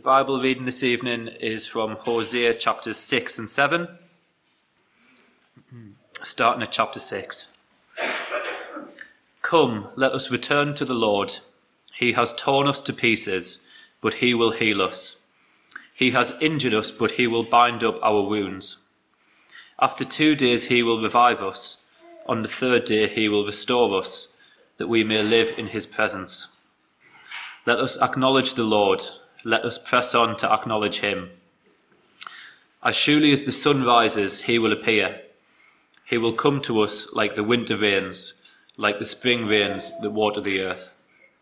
Bible reading this evening is from Hosea chapters 6 and 7, starting at chapter 6. Come, let us return to the Lord. He has torn us to pieces, but he will heal us. He has injured us, but he will bind up our wounds. After 2 days he will revive us. On the 3rd day he will restore us, that we may live in his presence. Let us acknowledge the Lord. Let us press on to acknowledge him. As surely as the sun rises, he will appear. He will come to us like the winter rains, like the spring rains that water the earth.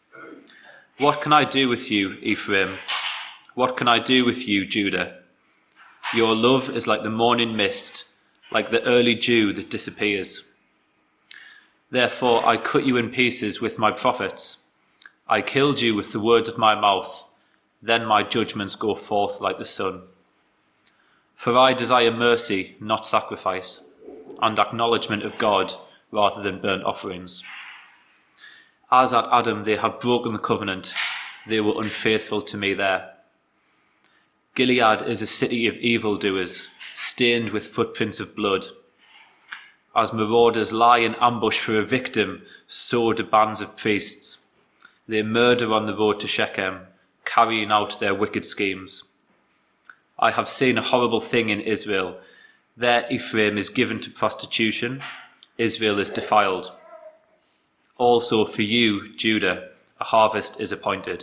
What can I do with you, Ephraim? What can I do with you, Judah? Your love is like the morning mist, like the early dew that disappears. Therefore I cut you in pieces with my prophets. I killed you with the words of my mouth. Then my judgments go forth like the sun. For I desire mercy, not sacrifice, and acknowledgement of God rather than burnt offerings. As at Adam they have broken the covenant, they were unfaithful to me there. Gilead is a city of evildoers, stained with footprints of blood. As marauders lie in ambush for a victim, so do bands of priests. They murder on the road to Shechem, carrying out their wicked schemes. I have seen a horrible thing in Israel. There Ephraim is given to prostitution, Israel is defiled. Also for you, Judah, a harvest is appointed.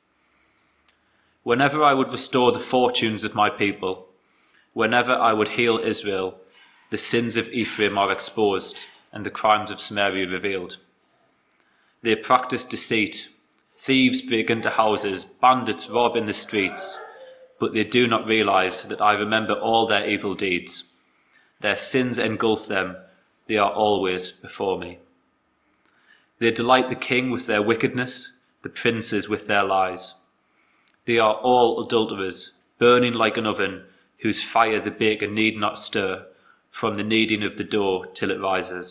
Whenever I would restore the fortunes of my people, whenever I would heal Israel, the sins of Ephraim are exposed and the crimes of Samaria revealed. They practice deceit. Thieves break into houses, bandits rob in the streets, but they do not realize that I remember all their evil deeds. Their sins engulf them, they are always before me. They delight the king with their wickedness, the princes with their lies. They are all adulterers, burning like an oven, whose fire the baker need not stir, from the kneading of the dough till it rises.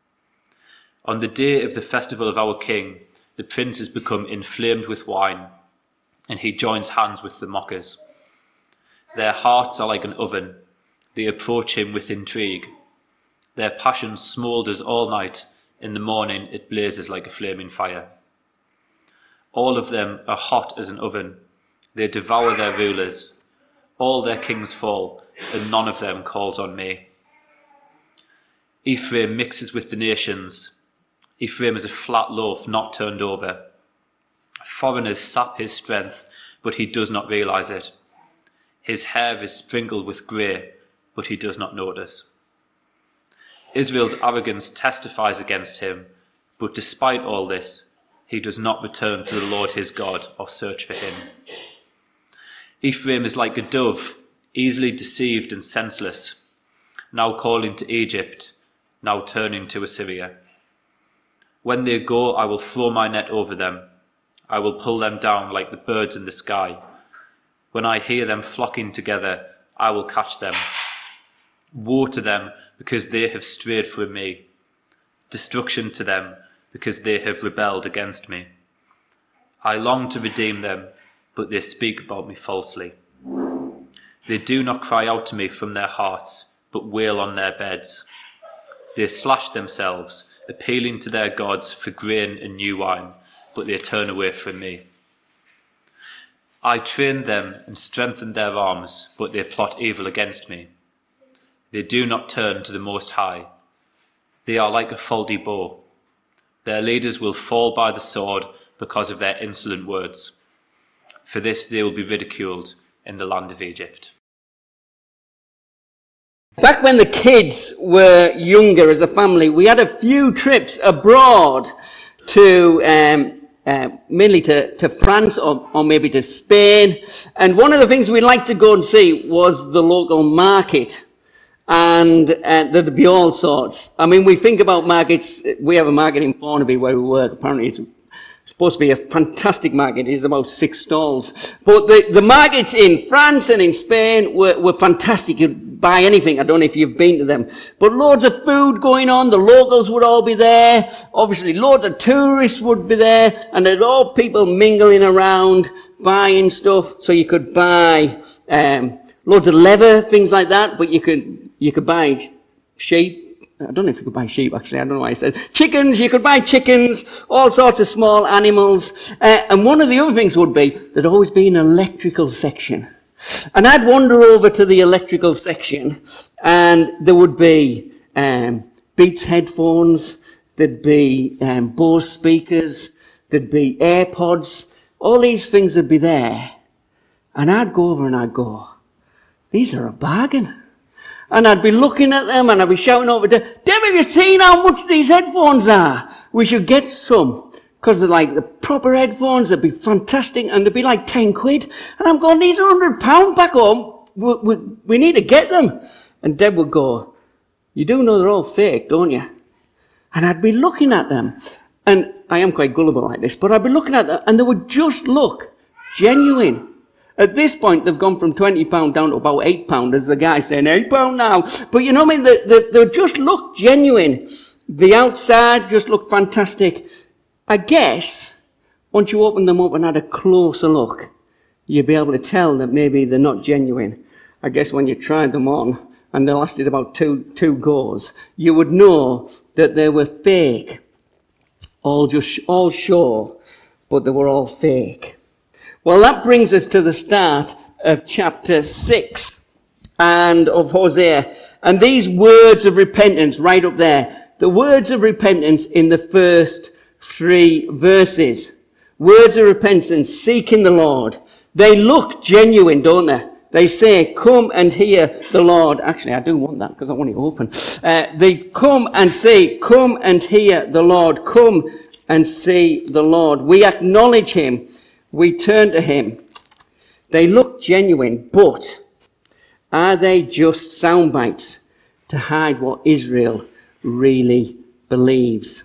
On the day of the festival of our king, the princes become inflamed with wine, and he joins hands with the mockers. Their hearts are like an oven. They approach him with intrigue. Their passion smoulders all night. In the morning it blazes like a flaming fire. All of them are hot as an oven. They devour their rulers. All their kings fall, and none of them calls on me. Ephraim mixes with the nations. Ephraim is a flat loaf not turned over. Foreigners sap his strength, but he does not realize it. His hair is sprinkled with grey, but he does not notice. Israel's arrogance testifies against him, but despite all this, he does not return to the Lord his God or search for him. Ephraim is like a dove, easily deceived and senseless, now calling to Egypt, now turning to Assyria. When they go, I will throw my net over them. I will pull them down like the birds in the sky. When I hear them flocking together, I will catch them. Woe to them, because they have strayed from me. Destruction to them, because they have rebelled against me. I long to redeem them, but they speak about me falsely. They do not cry out to me from their hearts, but wail on their beds. They slash themselves, appealing to their gods for grain and new wine, but they turn away from me. I trained them and strengthened their arms, but they plot evil against me. They do not turn to the Most High. They are like a faulty bow. Their leaders will fall by the sword because of their insolent words. For this they will be ridiculed in the land of Egypt. Back when the kids were younger as a family, we had a few trips abroad to mainly to France or maybe to Spain. And one of the things we'd like to go and see was the local market. And there'd be all sorts. I mean, we think about markets. We have a market in Thornaby where we work. Apparently it's supposed to be a fantastic market. It's about 6 stalls. But the markets in France and in Spain were fantastic. You'd buy anything. I don't know if you've been to them. But loads of food going on. The locals would all be there. Obviously, loads of tourists would be there. And there'd all people mingling around, buying stuff. So you could buy loads of leather, things like that. But you could buy sheep. I don't know if you could buy sheep, actually. I don't know why I said chickens. You could buy chickens, all sorts of small animals. And one of the other things would be, there'd always be an electrical section. And I'd wander over to the electrical section, and there would be Beats headphones, there'd be Bose speakers, there'd be AirPods. All these things would be there. And I'd go over and I'd go, these are a bargain. And I'd be looking at them and I'd be shouting over to Deb, have you seen how much these headphones are? We should get some. Because they're like the proper headphones, they'd be fantastic and they'd be like 10 quid. And I'm going, these are £100 back home. We need to get them. And Deb would go, you do know they're all fake, don't you? And I'd be looking at them. And I am quite gullible like this, but I'd be looking at them and they would just look genuine. At this point, they've gone from £20 down to about £8. There's the guy saying £8 now. But you know what I mean? They just look genuine. The outside just looked fantastic. I guess, once you open them up and had a closer look, you'd be able to tell that maybe they're not genuine. I guess when you tried them on, and they lasted about two goes, you would know that they were fake. All show, but they were all fake. Well, that brings us to the start of chapter 6 and of Hosea. And these words of repentance right up there. The words of repentance in the first 3 verses. Words of repentance, seeking the Lord. They look genuine, don't they? They say, come and hear the Lord. Actually, I do want that because I want it open. They come and say, come and hear the Lord. Come and see the Lord. We acknowledge him. We turn to him. They look genuine, but are they just sound bites to hide what Israel really believes?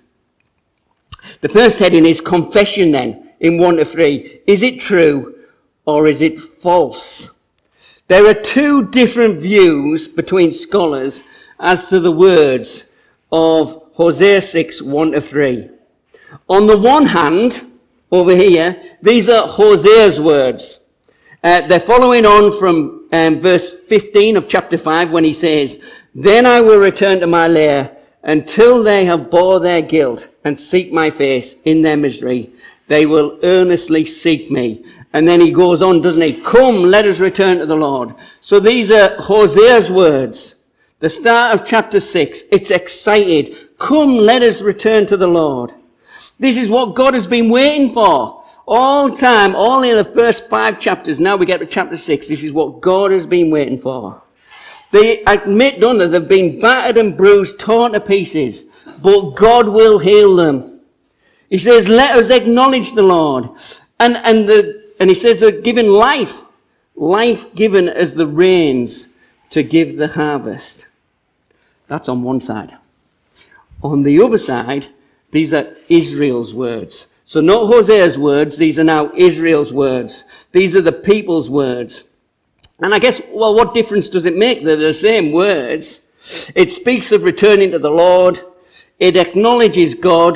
The first heading is confession then, in 1 to 3. Is it true or is it false? There are 2 different views between scholars as to the words of Hosea 6, 1 to 3. On the one hand, over here, these are Hosea's words. They're following on from verse 15 of chapter 5 when he says, then I will return to my lair until they have bore their guilt and seek my face in their misery. They will earnestly seek me. And then he goes on, doesn't he? Come, let us return to the Lord. So these are Hosea's words. The start of chapter 6. It's excited. Come, let us return to the Lord. This is what God has been waiting for all time, all in the first 5 chapters. Now we get to chapter 6. This is what God has been waiting for. They admit, don't they, they've been battered and bruised, torn to pieces, but God will heal them. He says, let us acknowledge the Lord. And he says they're given life given as the rains to give the harvest. That's on one side. On the other side, these are Israel's words. So not Hosea's words, these are now Israel's words. These are the people's words. And I guess, well, what difference does it make? They're the same words. It speaks of returning to the Lord. It acknowledges God.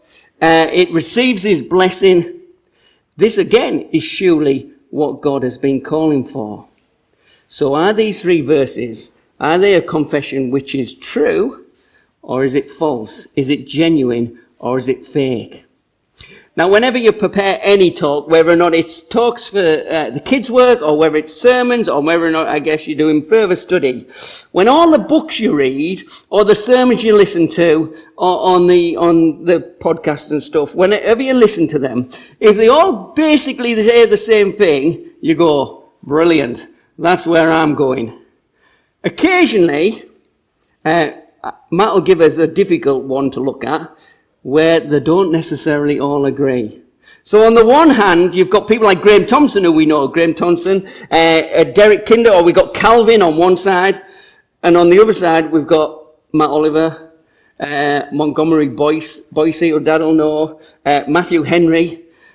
It receives his blessing. This again is surely what God has been calling for. So are these 3 verses, are they a confession which is true, or is it false? Is it genuine, or is it fake? Now, whenever you prepare any talk, whether or not it's talks for the kids' work, or whether it's sermons, or whether or not, I guess, you're doing further study, when all the books you read, or the sermons you listen to, or on the podcast and stuff, whenever you listen to them, if they all basically say the same thing, you go, brilliant, that's where I'm going. Occasionally, Matt will give us a difficult one to look at, where they don't necessarily all agree. So on the one hand, you've got people like Graham Thompson, who we know, Graham Thompson, Derek Kinder, or we've got Calvin on one side, and on the other side, we've got Matt Oliver, Montgomery Boyce, or Dad will know, Matthew Henry.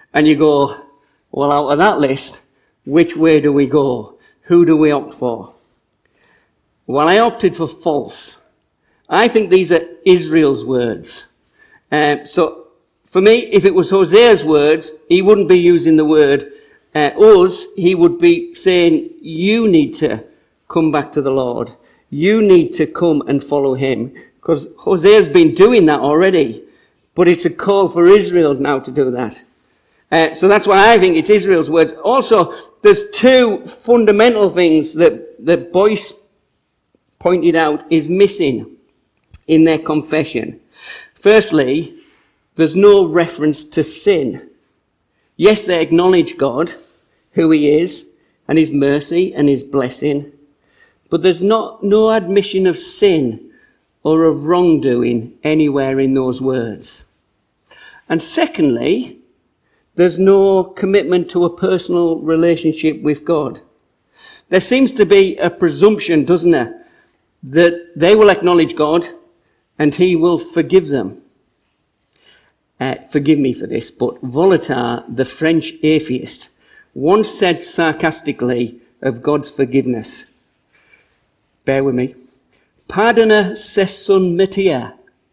And you go, well, out of that list, which way do we go? Who do we opt for? Well, I opted for false. I think these are Israel's words. So for me, if it was Hosea's words, he wouldn't be using the word us. He would be saying, you need to come back to the Lord. You need to come and follow him. Because Hosea's been doing that already. But it's a call for Israel now to do that. So that's why I think it's Israel's words. Also, there's two fundamental things that Boyce pointed out is missing in their confession. Firstly, there's no reference to sin. Yes, they acknowledge God, who he is, and his mercy and his blessing. But there's no admission of sin or of wrongdoing anywhere in those words. And secondly, there's no commitment to a personal relationship with God. There seems to be a presumption, doesn't there, that they will acknowledge God and he will forgive them. Forgive me for this, but Voltaire, the French atheist, once said sarcastically of God's forgiveness, bear with me, pardonner c'est son métier,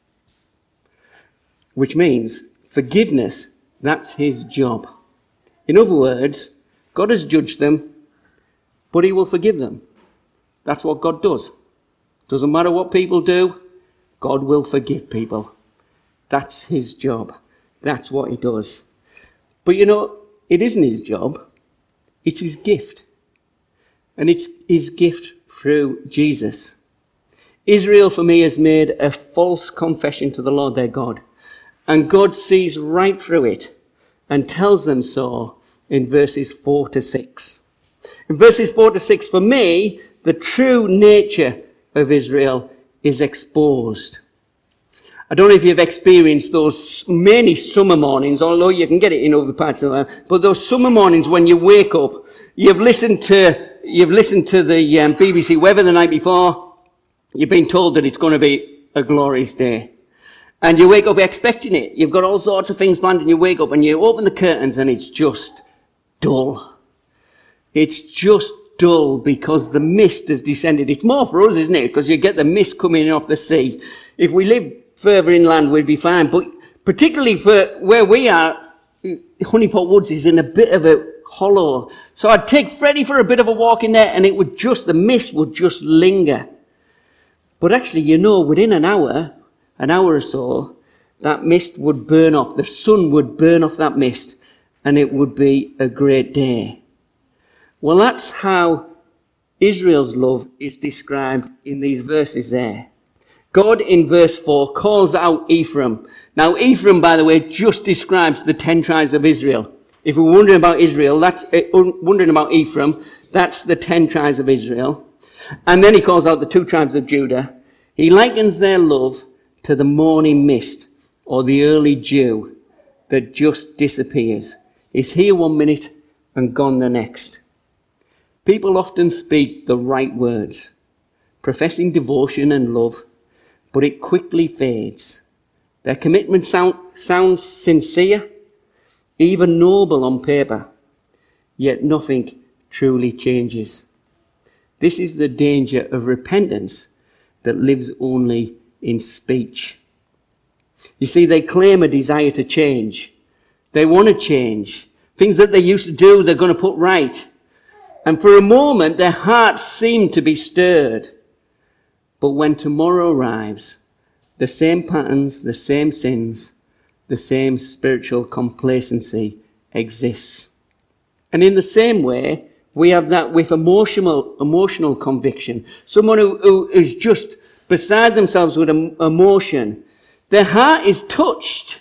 which means forgiveness, that's his job. In other words, God has judged them, but he will forgive them. That's what God does. Doesn't matter what people do, God will forgive people. That's his job. That's what he does. But you know, it isn't his job. It's his gift. And it's his gift through Jesus. Israel, for me, has made a false confession to the Lord their God. And God sees right through it and tells them so in verses 4 to 6. In verses 4 to 6, for me, the true nature of Israel is exposed. I don't know if you've experienced those many summer mornings, although you can get it in other parts of the world, but those summer mornings when you wake up, you've listened to the BBC weather the night before, you've been told that it's going to be a glorious day. And you wake up expecting it. You've got all sorts of things planned and you wake up and you open the curtains and it's just dull. It's just dull because the mist has descended. It's more for us, isn't it? Because you get the mist coming in off the sea. If we live further inland, we'd be fine. But particularly for where we are, Honeypot Woods is in a bit of a hollow. So I'd take Freddie for a bit of a walk in there and the mist would just linger. But actually, you know, within an hour or so, that mist would burn off. The sun would burn off that mist and it would be a great day. Well, that's how Israel's love is described in these verses there. God in verse 4 calls out Ephraim. Now, Ephraim, by the way, just describes the 10 tribes of Israel. If we're wondering about Israel, wondering about Ephraim, that's the 10 tribes of Israel. And then he calls out the 2 tribes of Judah. He likens their love to the morning mist or the early dew that just disappears. It's here 1 minute and gone the next. People often speak the right words, professing devotion and love, but it quickly fades. Their commitment sounds sincere, even noble on paper, yet nothing truly changes. This is the danger of repentance that lives only in speech. You see, they claim a desire to change. They want to change. Things that they used to do, they're going to put right. And for a moment, their hearts seem to be stirred. But when tomorrow arrives, the same patterns, the same sins, the same spiritual complacency exists. And in the same way, we have that with emotional conviction. Someone who is just beside themselves with emotion. Their heart is touched,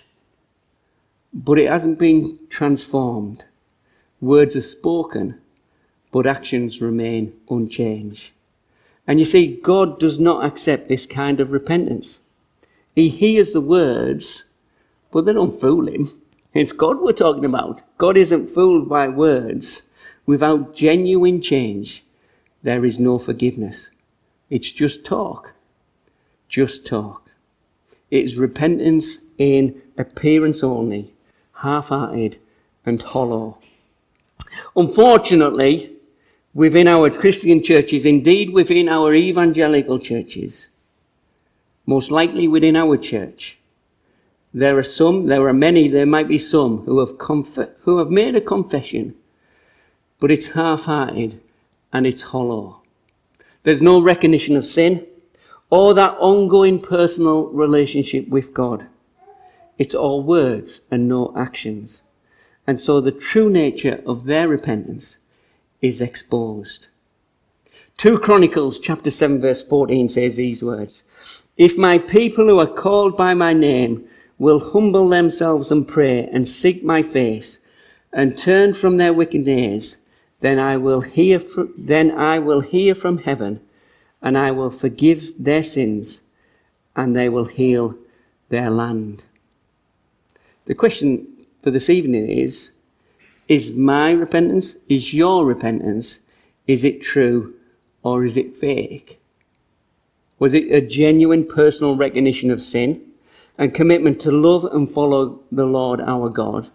but it hasn't been transformed. Words are spoken, but actions remain unchanged. And you see, God does not accept this kind of repentance. He hears the words, but they don't fool him. It's God we're talking about. God isn't fooled by words. Without genuine change, there is no forgiveness. It's just talk. Just talk. It is repentance in appearance only, half-hearted and hollow. Unfortunately, within our Christian churches, indeed within our evangelical churches, most likely within our church, there are many, there might be some who have made a confession, but it's half-hearted and it's hollow. There's no recognition of sin or that ongoing personal relationship with God. It's all words and no actions. And so the true nature of their repentance is exposed. 2 Chronicles chapter 7 verse 14 says these words, "If my people who are called by my name will humble themselves and pray and seek my face and turn from their wicked ways, then I will hear from heaven and I will forgive their sins and they will heal their land." The question for this evening is my repentance, is your repentance, is it true or is it fake? Was it a genuine personal recognition of sin and commitment to love and follow the Lord our God?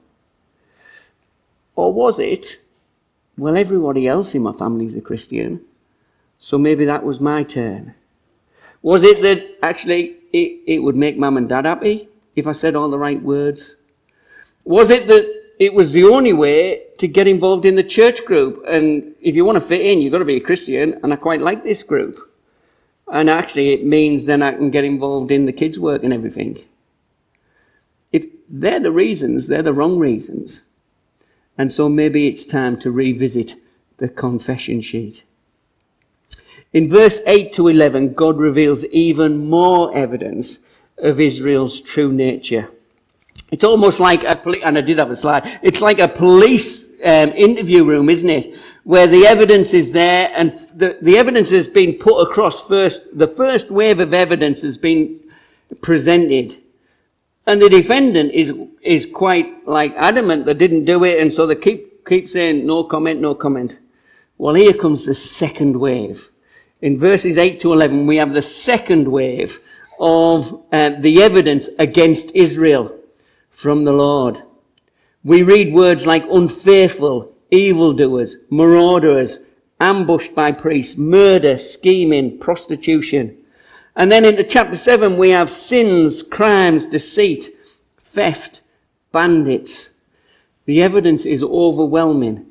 Or was it, well, everybody else in my family is a Christian, so maybe that was my turn? Was it that actually it would make mum and dad happy if I said all the right words? Was it that it was the only way to get involved in the church group, and if you want to fit in, you've got to be a Christian, and I quite like this group, and actually it means then I can get involved in the kids' work and everything? If they're the reasons, they're the wrong reasons. And so maybe it's time to revisit the confession sheet. In verse 8 to 11, God reveals even more evidence of Israel's true nature. It's almost like and I did have a slide, it's like a police interview room, isn't it? Where the evidence is there and the evidence has been put across first. The first wave of evidence has been presented. And the defendant is quite like adamant they didn't do it, and so they keep saying no comment, no comment. Well, here comes the second wave. In verses 8 to 11, we have the second wave of the evidence against Israel from the Lord. We read words like unfaithful, evildoers, marauders, ambushed by priests, murder, scheming, prostitution. And then into chapter 7, we have sins, crimes, deceit, theft, bandits. The evidence is overwhelming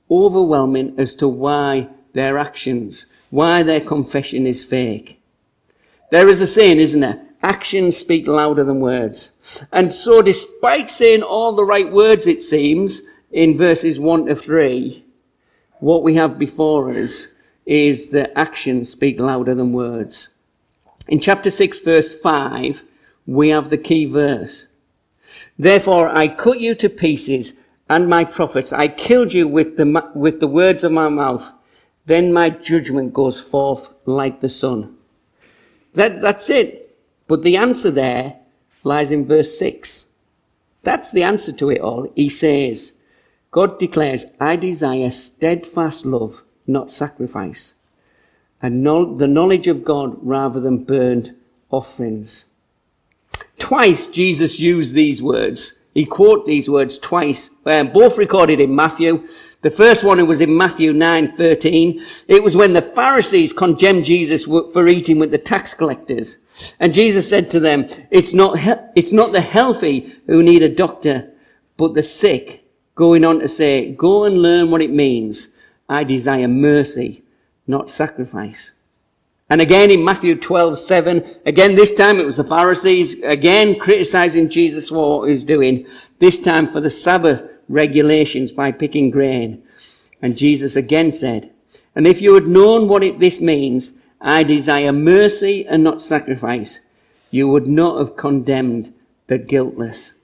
as to why their actions, why their confession is fake. There is a saying, isn't there? Actions speak louder than words. And so despite saying all the right words, it seems, in verses 1 to 3, what we have before us is that actions speak louder than words. In chapter 6, verse 5, we have the key verse. "Therefore I cut you to pieces, and my prophets, I killed you with the words of my mouth. Then my judgment goes forth like the sun." That's it. But the answer there lies in verse 6. That's the answer to it all. He says, God declares, "I desire steadfast love, not sacrifice, and the knowledge of God rather than burnt offerings." Twice Jesus used these words. He quoted these words twice, both recorded in Matthew. The first one was in Matthew 9:13. It was when the Pharisees condemned Jesus for eating with the tax collectors. And Jesus said to them, it's not the healthy who need a doctor, but the sick. Going on to say, "Go and learn what it means. I desire mercy, not sacrifice." And again in Matthew 12:7, again this time it was the Pharisees, again criticizing Jesus for what he was doing, this time for the Sabbath regulations by picking grain. And Jesus again said, "And if you had known what this means, I desire mercy and not sacrifice, you would not have condemned the guiltless."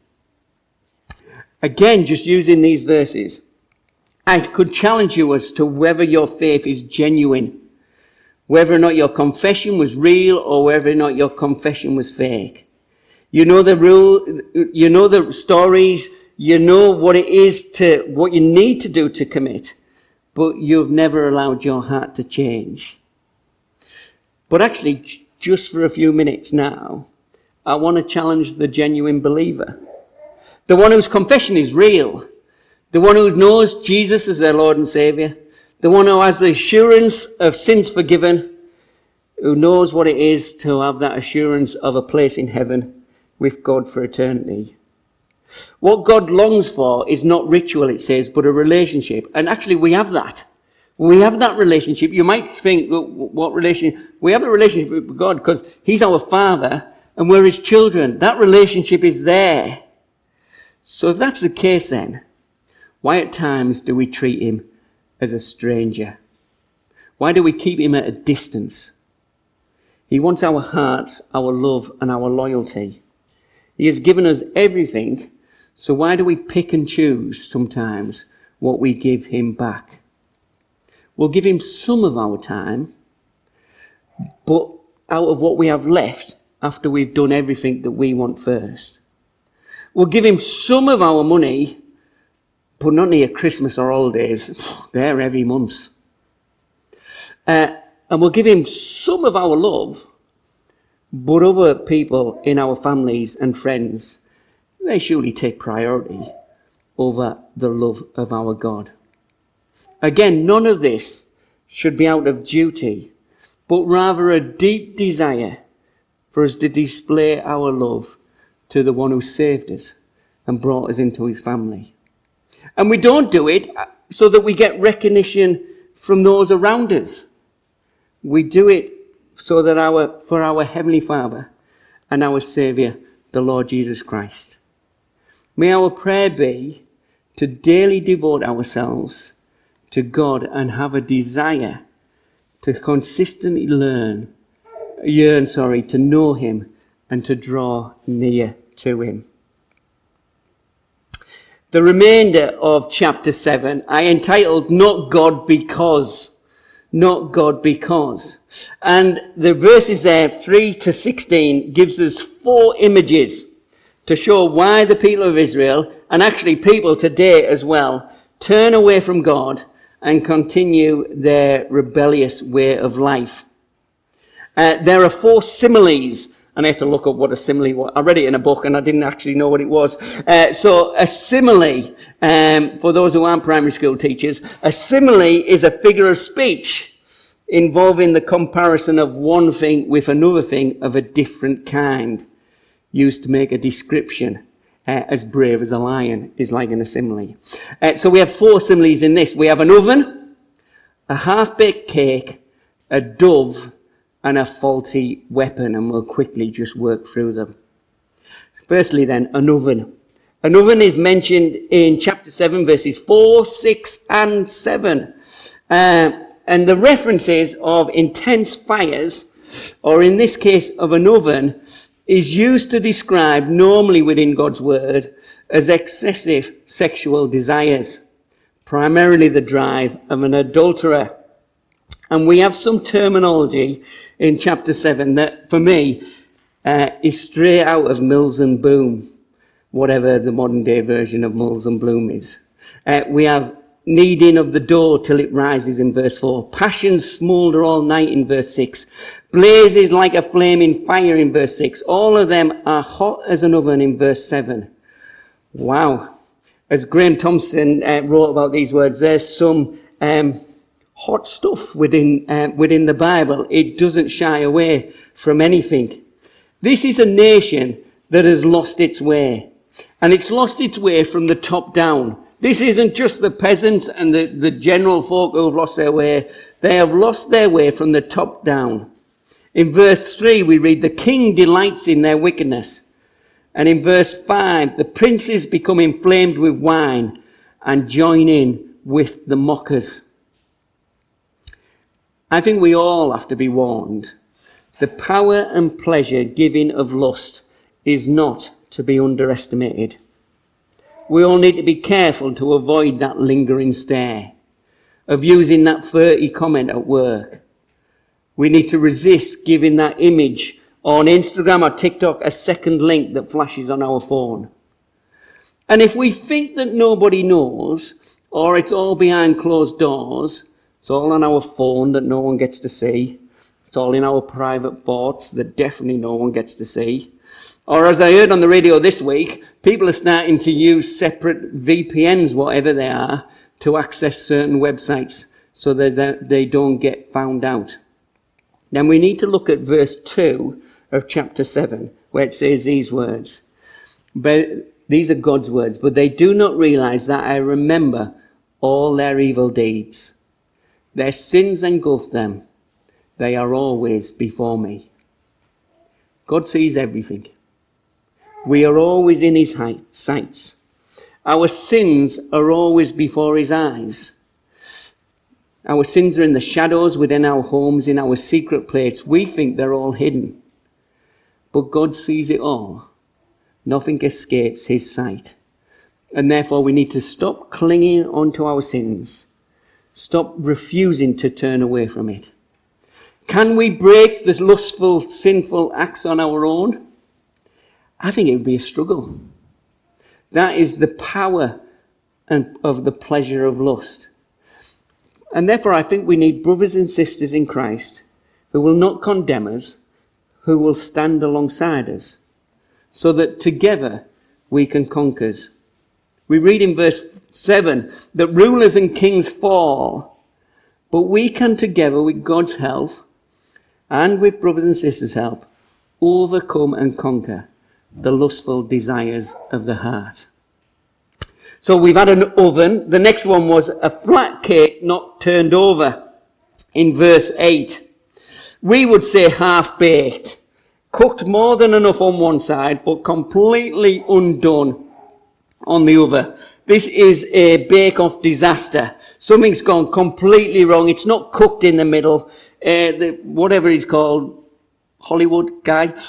Again, just using these verses, I could challenge you as to whether your faith is genuine, whether or not your confession was real or whether or not your confession was fake. You know the rule, you know the stories, you know what it is what you need to do to commit, but you've never allowed your heart to change. But actually, just for a few minutes now, I want to challenge the genuine believer. The one whose confession is real. The one who knows Jesus as their Lord and Saviour. The one who has the assurance of sins forgiven. Who knows what it is to have that assurance of a place in heaven with God for eternity. What God longs for is not ritual, it says, but a relationship. And actually we have that. We have that relationship. You might think, well, what relationship? We have a relationship with God because he's our Father and we're his children. That relationship is there. So if that's the case then, why at times do we treat him as a stranger? Why do we keep him at a distance? He wants our hearts, our love and our loyalty. He has given us everything, so why do we pick and choose sometimes what we give him back? We'll give him some of our time, but out of what we have left after we've done everything that we want first. We'll give him some of our money, but not near Christmas or holidays. They're every month. And we'll give him some of our love, but other people in our families and friends, they surely take priority over the love of our God. Again, none of this should be out of duty, but rather a deep desire for us to display our love to the one who saved us and brought us into his family. And we don't do it so that we get recognition from those around us. We do it so that for our Heavenly Father and our Saviour, the Lord Jesus Christ. May our prayer be to daily devote ourselves to God and have a desire to consistently yearn to know him and to draw near to him. The remainder of chapter 7 I entitled Not God Because. Not God Because. And the verses there, 3 to 16, gives us 4 images to show why the people of Israel, and actually people today as well, turn away from God and continue their rebellious way of life. There are 4 similes, and I had to look up what a simile was. I read it in a book and I didn't actually know what it was. So a simile, for those who aren't primary school teachers, a simile is a figure of speech involving the comparison of one thing with another thing of a different kind, used to make a description. As brave as a lion is like in a simile. So we have 4 similes in this. We have an oven, a half-baked cake, a dove, and a faulty weapon, and we'll quickly just work through them. Firstly then, an oven. An oven is mentioned in chapter 7, verses 4, 6, and 7. And the references of intense fires, or in this case of an oven, is used to describe, normally within God's word, as excessive sexual desires, primarily the drive of an adulterer. And we have some terminology in chapter 7 that, for me, is straight out of Mills and Boon, whatever the modern day version of Mills and Bloom is. We have kneading of the dough till it rises in verse 4. Passions smoulder all night in verse 6. Blazes like a flaming fire in verse 6. All of them are hot as an oven in verse 7. Wow. As Graham Thompson wrote about these words, there's some hot stuff within the Bible. It doesn't shy away from anything. This is a nation that has lost its way. And it's lost its way from the top down. This isn't just the peasants and the general folk who have lost their way. They have lost their way from the top down. In verse 3 we read, the king delights in their wickedness. And in verse 5, the princes become inflamed with wine and join in with the mockers. I think we all have to be warned. The power and pleasure giving of lust is not to be underestimated. We all need to be careful to avoid that lingering stare, of using that flirty comment at work. We need to resist giving that image on Instagram or TikTok a second link that flashes on our phone. And if we think that nobody knows, or it's all behind closed doors, it's all on our phone that no one gets to see, it's all in our private thoughts that definitely no one gets to see, Or as I heard on the radio this week, people are starting to use separate VPNs, whatever they are, to access certain websites so that they don't get found out. Then we need to look at verse 2 of chapter 7, where it says these words. But these are God's words. But they do not realize that I remember all their evil deeds. Their sins engulf them. They are always before me. God sees everything. We are always in his sights. Our sins are always before his eyes. Our sins are in the shadows within our homes, in our secret place. We think they're all hidden. But God sees it all. Nothing escapes his sight. And therefore we need to stop clinging onto our sins. Stop refusing to turn away from it. Can we break the lustful, sinful acts on our own? I think it would be a struggle. That is the power of the pleasure of lust. And therefore I think we need brothers and sisters in Christ who will not condemn us, who will stand alongside us, so that together we can conquer. We read in verse 7 that rulers and kings fall, but we can together with God's help and with brothers and sisters' help overcome and conquer the lustful desires of the heart. So we've had an oven. The next one was a flat cake not turned over in verse 8. We would say half-baked, cooked more than enough on one side, but completely undone on the other. This is a bake-off disaster. Something's gone completely wrong. It's not cooked in the middle. Whatever he's called, Hollywood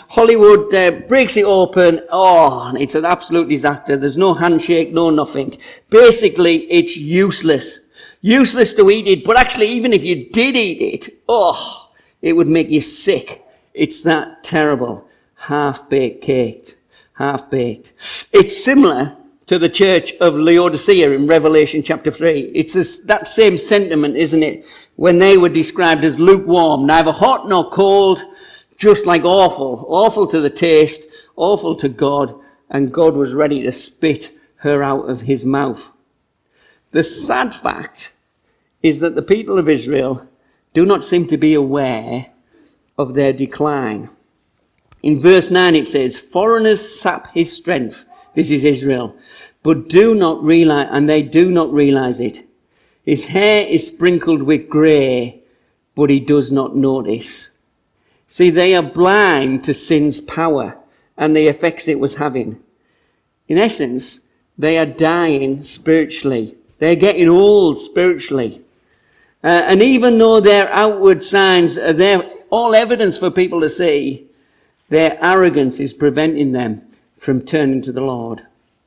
breaks it open. Oh, it's an absolute disaster. There's no handshake, no nothing. Basically, it's useless. Useless to eat it, but actually, even if you did eat it, it would make you sick. It's that terrible. Half-baked cake. Half-baked. It's similar to the church of Laodicea in Revelation chapter 3. It's that same sentiment, isn't it? When they were described as lukewarm, neither hot nor cold, just like awful. Awful to the taste, awful to God, and God was ready to spit her out of his mouth. The sad fact is that the people of Israel do not seem to be aware of their decline. In verse 9 it says, foreigners sap his strength. This is Israel. But do not realize, and they do not realize it. His hair is sprinkled with grey, but he does not notice. See, they are blind to sin's power and the effects it was having. In essence, they are dying spiritually. They're getting old spiritually. And even though their outward signs are there, all evidence for people to see, their arrogance is preventing them from turning to the Lord.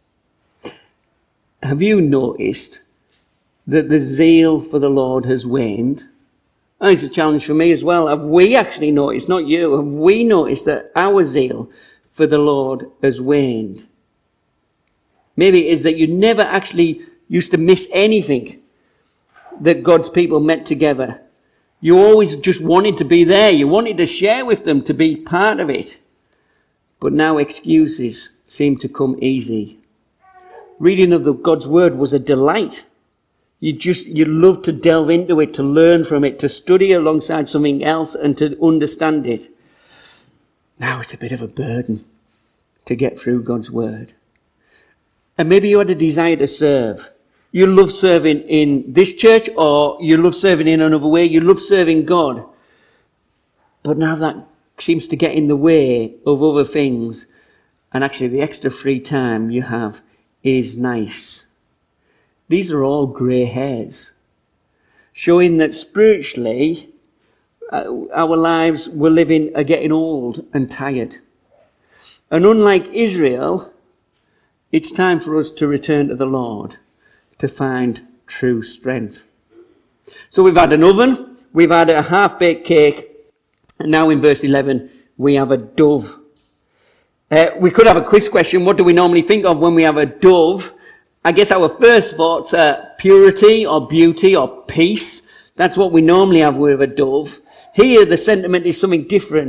Have you noticed that the zeal for the Lord has waned? And it's a challenge for me as well. Have we actually noticed, not you, have we noticed that our zeal for the Lord has waned? Maybe it is that you never actually used to miss anything that God's people met together. You always just wanted to be there. You wanted to share with them, to be part of it. But now excuses seem to come easy. Reading of God's word was a delight. You love to delve into it, to learn from it, to study alongside something else and to understand it. Now it's a bit of a burden to get through God's word. And maybe you had a desire to serve. You love serving in this church, or you love serving in another way. You love serving God. But now that seems to get in the way of other things. And actually the extra free time you have is nice. These are all grey hairs, showing that spiritually our lives we're living are getting old and tired. And unlike Israel, it's time for us to return to the Lord to find true strength. So we've had an oven, we've had a half-baked cake, and now in verse 11 we have a dove. We could have a quiz question. What do we normally think of when we have a dove? I guess our first thoughts are purity or beauty or peace. That's what we normally have with a dove. Here the sentiment is something different.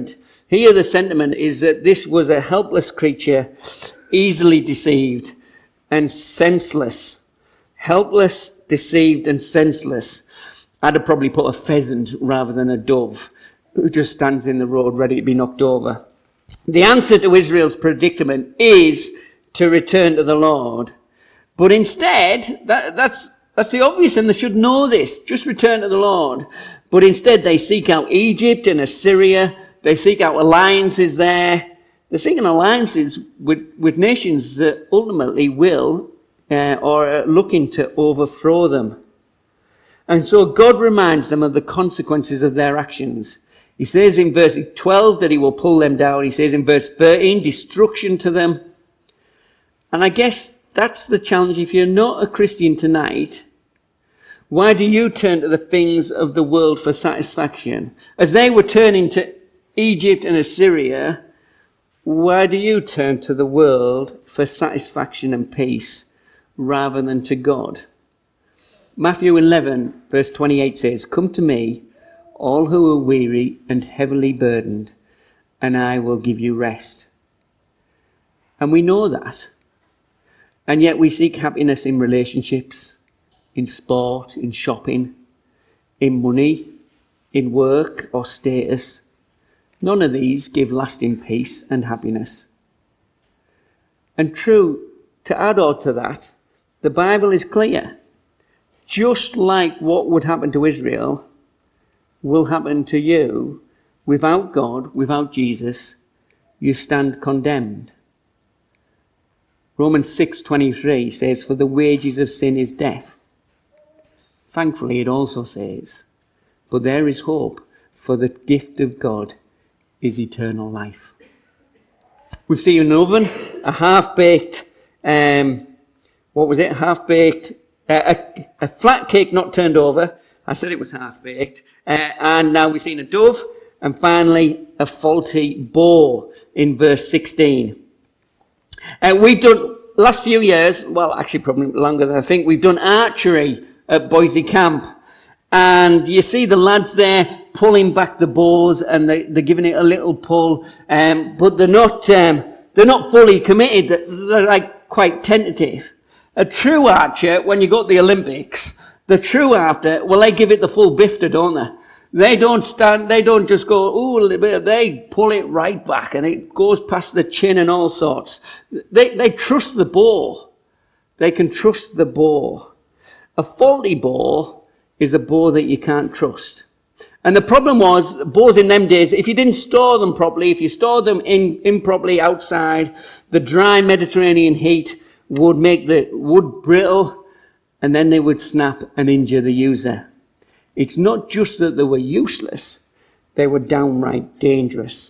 Here the sentiment is that this was a helpless creature, easily deceived and senseless. Helpless, deceived and senseless. I'd have probably put a pheasant rather than a dove who just stands in the road ready to be knocked over. The answer to Israel's predicament is to return to the Lord. But instead, that's the obvious, and they should know this. Just return to the Lord. But instead they seek out Egypt and Assyria. They seek out alliances there. They're seeking alliances with nations that ultimately will or are looking to overthrow them. And so God reminds them of the consequences of their actions. He says in verse 12 that he will pull them down. He says in verse 13, destruction to them. And I guess that's the challenge. If you're not a Christian tonight, why do you turn to the things of the world for satisfaction? As they were turning to Egypt and Assyria, why do you turn to the world for satisfaction and peace rather than to God? Matthew 11 verse 28 says, come to me, all who are weary and heavily burdened, and I will give you rest. And we know that. And yet we seek happiness in relationships, in sport, in shopping, in money, in work or status. None of these give lasting peace and happiness. And true, to add on to that, the Bible is clear. Just like what would happen to Israel will happen to you, without God, without Jesus, you stand condemned. Romans 6:23 says, for the wages of sin is death. Thankfully, it also says, but there is hope, for the gift of God is eternal life. We've seen an oven, a half-baked, half-baked, a flat cake not turned over. I said it was half-baked. And now we've seen a dove, and finally a faulty bow in verse 16. We've done, last few years, well, actually probably longer than I think, we've done archery at Boise Camp. And you see the lads there pulling back the bows, and they're giving it a little pull, but they're not fully committed. They're like quite tentative. A true archer, when you go to the Olympics, the true archer, well, they give it the full bifter, don't they? They don't just go, ooh, they pull it right back and it goes past the chin and all sorts. They trust the bow. They can trust the bow. A faulty bow is a bow that you can't trust. And the problem was, bows in them days, if you didn't store them properly, if you stored them improperly outside, the dry Mediterranean heat would make the wood brittle, and then they would snap and injure the user. It's not just that they were useless, they were downright dangerous.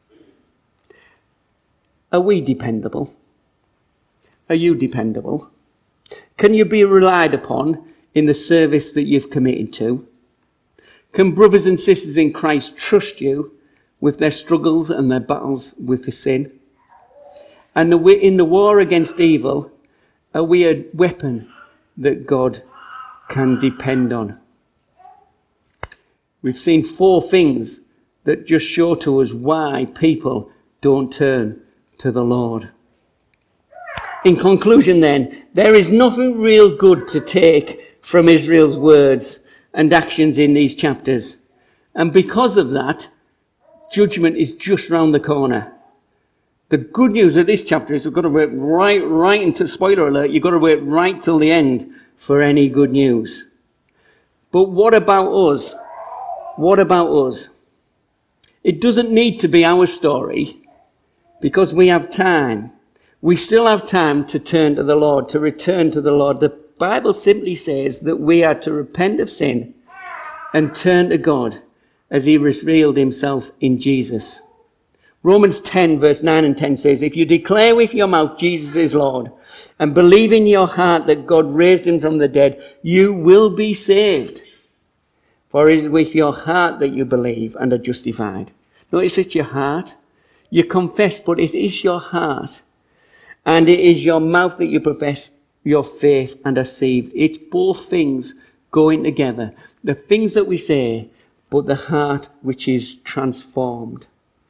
Are we dependable? Are you dependable? Can you be relied upon in the service that you've committed to? Can brothers and sisters in Christ trust you with their struggles and their battles with the sin? And in the war against evil, are we a weapon that God can depend on? We've seen 4 things that just show to us why people don't turn to the Lord. In conclusion then, there is nothing real good to take from Israel's words and actions in these chapters. And because of that, judgment is just round the corner. The good news of this chapter is we've got to wait right into, spoiler alert, you've got to wait right till the end for any good news. But what about us? What about us? It doesn't need to be our story because we have time. We still have time to turn to the Lord, to return to the Lord. The Bible simply says that we are to repent of sin and turn to God as he revealed himself in Jesus. Romans 10 verse 9 and 10 says, if you declare with your mouth Jesus is Lord and believe in your heart that God raised him from the dead, you will be saved. For it is with your heart that you believe and are justified. Notice it's your heart. You confess, but it is your heart. And it is your mouth that you profess your faith and are saved. It's both things going together. The things that we say, but the heart which is transformed.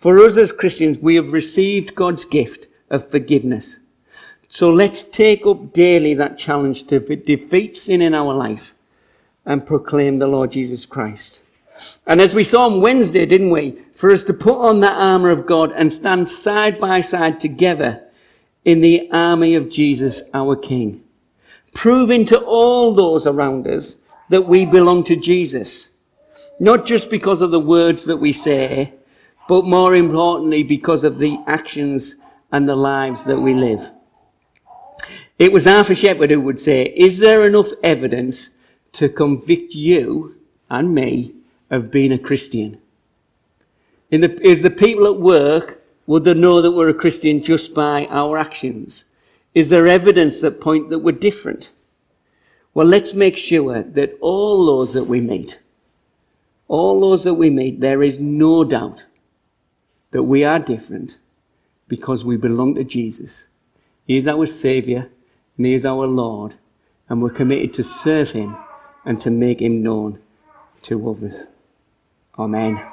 For us as Christians, we have received God's gift of forgiveness. So let's take up daily that challenge to defeat sin in our life and proclaim the Lord Jesus Christ. And as we saw on Wednesday, didn't we? For us to put on that armour of God and stand side by side together in the army of Jesus, our King. Proving to all those around us that we belong to Jesus. Not just because of the words that we say, but more importantly because of the actions and the lives that we live. It was Arthur Shepherd who would say, is there enough evidence to convict you and me of being a Christian? Is the people at work, would they know that we're a Christian just by our actions? Is there evidence that point that we're different? Well, let's make sure that all those that we meet, there is no doubt that we are different because we belong to Jesus. He is our Saviour and He is our Lord, and we're committed to serve Him and to make Him known to others. Amen.